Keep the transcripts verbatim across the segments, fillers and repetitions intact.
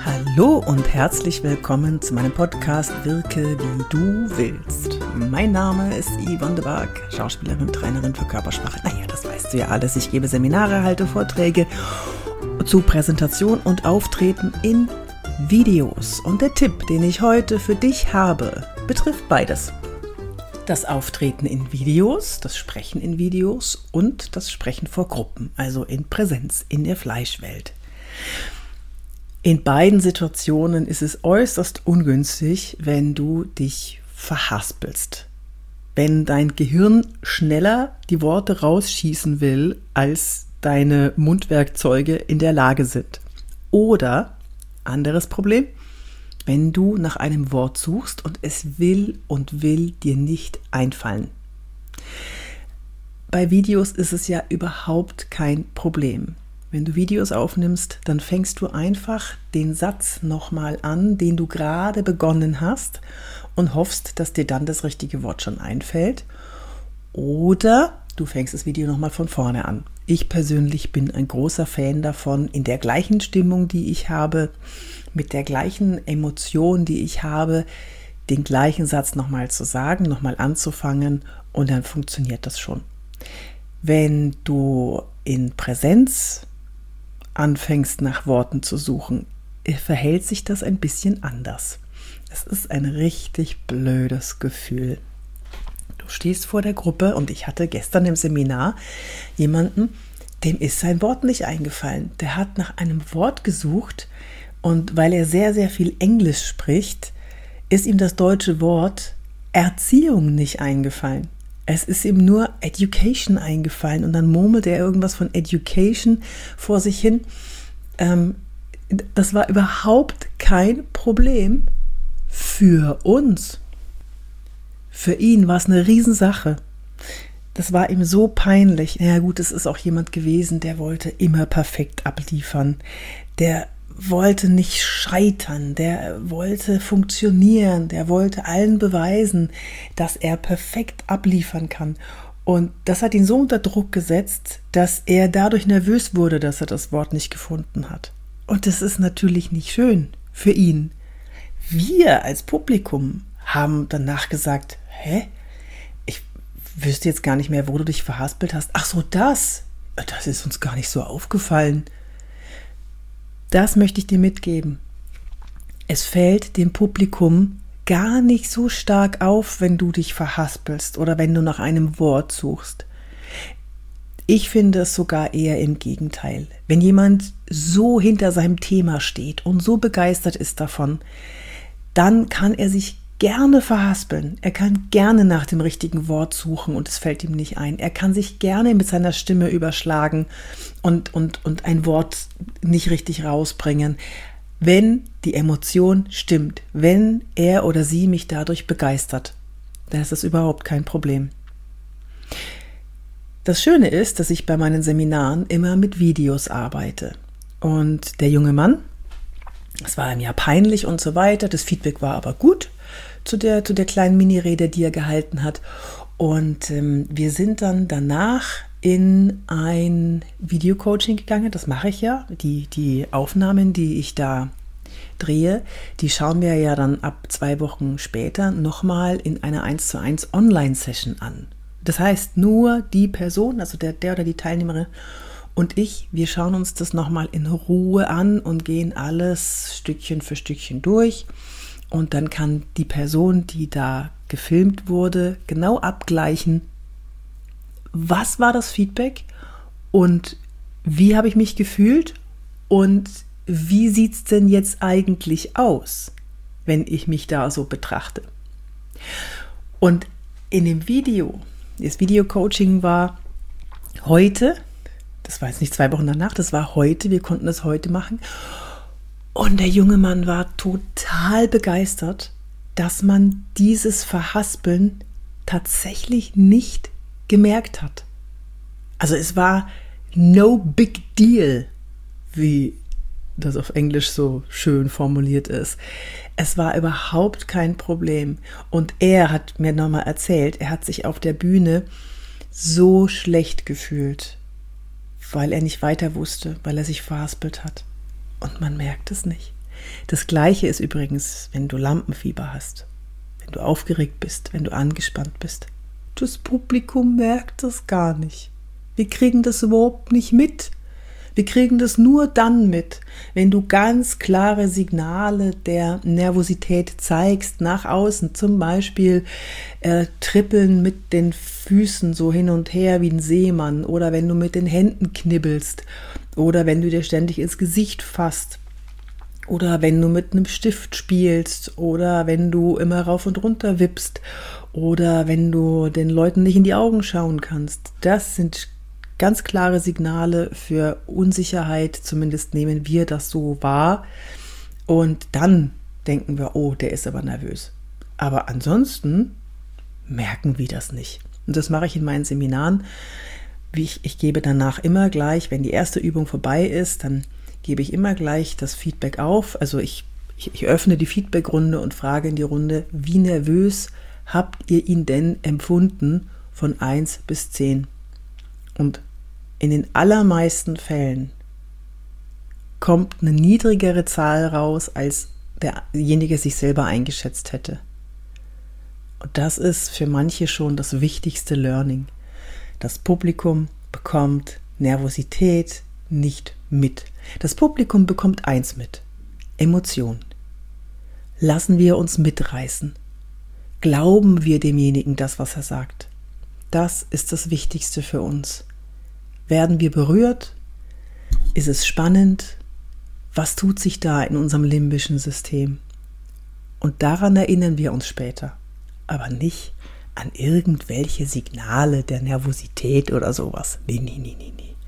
Hallo und herzlich willkommen zu meinem Podcast Wirke wie du willst. Mein Name ist Yvonne de Barg, Schauspielerin, Trainerin für Körpersprache. Naja, das weißt du ja alles. Ich gebe Seminare, halte Vorträge zu Präsentation und Auftreten in Videos. Und der Tipp, den ich heute für dich habe, betrifft beides. Das Auftreten in Videos, das Sprechen in Videos und das Sprechen vor Gruppen, also in Präsenz, in der Fleischwelt. In beiden Situationen ist es äußerst ungünstig, wenn du dich verhaspelst. Wenn dein Gehirn schneller die Worte rausschießen will, als deine Mundwerkzeuge in der Lage sind. Oder, anderes Problem, wenn du nach einem Wort suchst und es will und will dir nicht einfallen. Bei Videos ist es ja überhaupt kein Problem. Wenn du Videos aufnimmst, dann fängst du einfach den Satz nochmal an, den du gerade begonnen hast und hoffst, dass dir dann das richtige Wort schon einfällt. Oder du fängst das Video nochmal von vorne an. Ich persönlich bin ein großer Fan davon, in der gleichen Stimmung, die ich habe, mit der gleichen Emotion, die ich habe, den gleichen Satz nochmal zu sagen, nochmal anzufangen und dann funktioniert das schon. Wenn du in Präsenz anfängst, nach Worten zu suchen, verhält sich das ein bisschen anders. Es ist ein richtig blödes Gefühl. Du stehst vor der Gruppe und ich hatte gestern im Seminar jemanden, dem ist sein Wort nicht eingefallen. Der hat nach einem Wort gesucht und weil er sehr, sehr viel Englisch spricht, ist ihm das deutsche Wort Erziehung nicht eingefallen. Es ist ihm nur Education eingefallen und dann murmelte er irgendwas von Education vor sich hin. Ähm, das war überhaupt kein Problem für uns. Für ihn war es eine Riesensache. Das war ihm so peinlich. Ja gut, es ist auch jemand gewesen, der wollte immer perfekt abliefern. Der wollte nicht scheitern, der wollte funktionieren, der wollte allen beweisen, dass er perfekt abliefern kann. Und das hat ihn so unter Druck gesetzt, dass er dadurch nervös wurde, dass er das Wort nicht gefunden hat. Und das ist natürlich nicht schön für ihn. Wir als Publikum haben danach gesagt, hä? Ich wüsste jetzt gar nicht mehr, wo du dich verhaspelt hast. Ach so, das? Das ist uns gar nicht so aufgefallen. Das möchte ich dir mitgeben. Es fällt dem Publikum gar nicht so stark auf, wenn du dich verhaspelst oder wenn du nach einem Wort suchst. Ich finde es sogar eher im Gegenteil. Wenn jemand so hinter seinem Thema steht und so begeistert ist davon, dann kann er sich gerne verhaspeln. Er kann gerne nach dem richtigen Wort suchen und es fällt ihm nicht ein. Er kann sich gerne mit seiner Stimme überschlagen und, und, und ein Wort nicht richtig rausbringen, wenn die Emotion stimmt, wenn er oder sie mich dadurch begeistert. Dann ist das überhaupt kein Problem. Das Schöne ist, dass ich bei meinen Seminaren immer mit Videos arbeite. Und der junge Mann, es war ihm ja peinlich und so weiter, das Feedback war aber gut zu der, zu der kleinen Mini-Rede, die er gehalten hat. Und ähm, wir sind dann danach in ein Video-Coaching gegangen, das mache ich ja. Die, die Aufnahmen, die ich da drehe, die schauen wir ja dann ab zwei Wochen später nochmal in einer eins zu eins Online-Session an. Das heißt, nur die Person, also der, der oder die Teilnehmerin und ich, wir schauen uns das nochmal in Ruhe an und gehen alles Stückchen für Stückchen durch. Und dann kann die Person, die da gefilmt wurde, genau abgleichen, was war das Feedback und wie habe ich mich gefühlt und wie sieht es denn jetzt eigentlich aus, wenn ich mich da so betrachte. Und in dem Video, das Video-Coaching war heute, das war jetzt nicht zwei Wochen danach, das war heute, wir konnten das heute machen. Und der junge Mann war total begeistert, dass man dieses Verhaspeln tatsächlich nicht gemerkt hat. Also es war no big deal, wie das auf Englisch so schön formuliert ist. Es war überhaupt kein Problem. Und er hat mir nochmal erzählt, er hat sich auf der Bühne so schlecht gefühlt, weil er nicht weiter wusste, weil er sich verhaspelt hat. Und man merkt es nicht. Das Gleiche ist übrigens, wenn du Lampenfieber hast, wenn du aufgeregt bist, wenn du angespannt bist. Das Publikum merkt das gar nicht. Wir kriegen das überhaupt nicht mit. Wir kriegen das nur dann mit, wenn du ganz klare Signale der Nervosität zeigst nach außen. Zum Beispiel äh, trippeln mit den Füßen so hin und her wie ein Seemann oder wenn du mit den Händen knibbelst oder wenn du dir ständig ins Gesicht fasst oder wenn du mit einem Stift spielst oder wenn du immer rauf und runter wippst oder wenn du den Leuten nicht in die Augen schauen kannst. Das sind ganz klare Signale für Unsicherheit, zumindest nehmen wir das so wahr. Und dann denken wir, oh, der ist aber nervös. Aber ansonsten merken wir das nicht. Und das mache ich in meinen Seminaren. Wie ich, ich gebe danach immer gleich, wenn die erste Übung vorbei ist, dann gebe ich immer gleich das Feedback auf. Also ich, ich, ich öffne die Feedbackrunde und frage in die Runde, wie nervös habt ihr ihn denn empfunden von eins bis zehn? Und in den allermeisten Fällen kommt eine niedrigere Zahl raus, als derjenige sich selber eingeschätzt hätte. Und das ist für manche schon das wichtigste Learning. Das Publikum bekommt Nervosität nicht mit. Das Publikum bekommt eins mit: Emotionen. Lassen wir uns mitreißen. Glauben wir demjenigen das, was er sagt. Das ist das Wichtigste für uns. Werden wir berührt? Ist es spannend? Was tut sich da in unserem limbischen System? Und daran erinnern wir uns später, aber nicht an irgendwelche Signale der Nervosität oder sowas. Nee, nee, nee, nee, nee.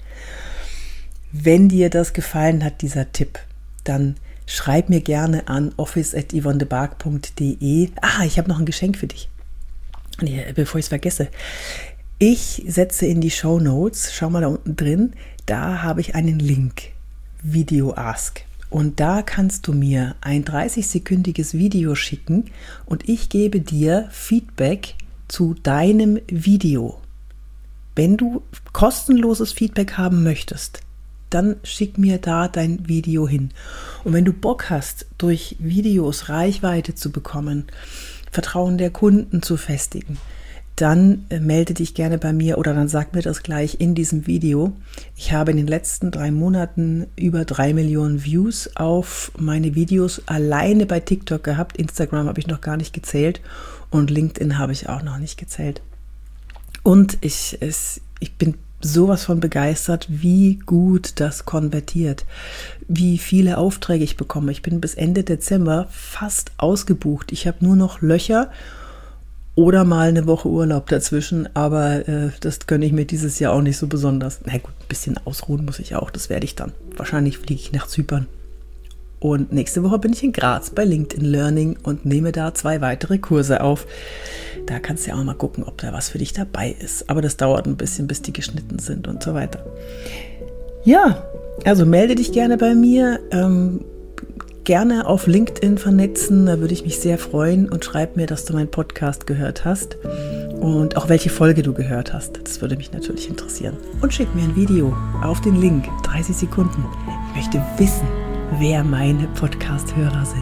Wenn dir das gefallen hat, dieser Tipp, dann schreib mir gerne an office at yvonne de barg punkt de. Ah, ich habe noch ein Geschenk für dich. Nee, bevor ich es vergesse. Ich setze in die Shownotes, schau mal da unten drin, da habe ich einen Link, Video Ask. Und da kannst du mir ein dreißig-sekündiges Video schicken und ich gebe dir Feedback zu deinem Video. Wenn du kostenloses Feedback haben möchtest, dann schick mir da dein Video hin. Und wenn du Bock hast, durch Videos Reichweite zu bekommen, Vertrauen der Kunden zu festigen, dann äh, melde dich gerne bei mir oder dann sag mir das gleich in diesem Video. Ich habe in den letzten drei Monaten über drei Millionen Views auf meine Videos alleine bei TikTok gehabt. Instagram habe ich noch gar nicht gezählt und LinkedIn habe ich auch noch nicht gezählt. Und ich, es, ich bin sowas von begeistert, wie gut das konvertiert, wie viele Aufträge ich bekomme. Ich bin bis Ende Dezember fast ausgebucht. Ich habe nur noch Löcher oder mal eine Woche Urlaub dazwischen, aber äh, das gönne ich mir dieses Jahr auch nicht so besonders. Na gut, ein bisschen ausruhen muss ich auch, das werde ich dann. Wahrscheinlich fliege ich nach Zypern. Und nächste Woche bin ich in Graz bei LinkedIn Learning und nehme da zwei weitere Kurse auf. Da kannst du ja auch mal gucken, ob da was für dich dabei ist. Aber das dauert ein bisschen, bis die geschnitten sind und so weiter. Ja, also melde dich gerne bei mir. Ähm, gerne auf LinkedIn vernetzen, da würde ich mich sehr freuen, und schreib mir, dass du meinen Podcast gehört hast und auch welche Folge du gehört hast. Das würde mich natürlich interessieren. Und schick mir ein Video auf den Link, dreißig Sekunden. Ich möchte wissen, wer meine Podcast-Hörer sind.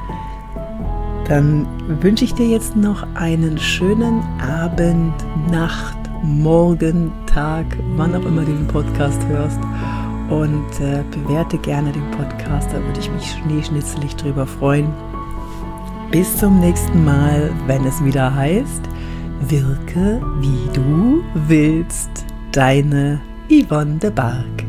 Dann wünsche ich dir jetzt noch einen schönen Abend, Nacht, Morgen, Tag, wann auch immer du den Podcast hörst. Und äh, bewerte gerne den Podcast, da würde ich mich schneeschnitzelig drüber freuen. Bis zum nächsten Mal, wenn es wieder heißt, wirke wie du willst, deine Yvonne de Barg.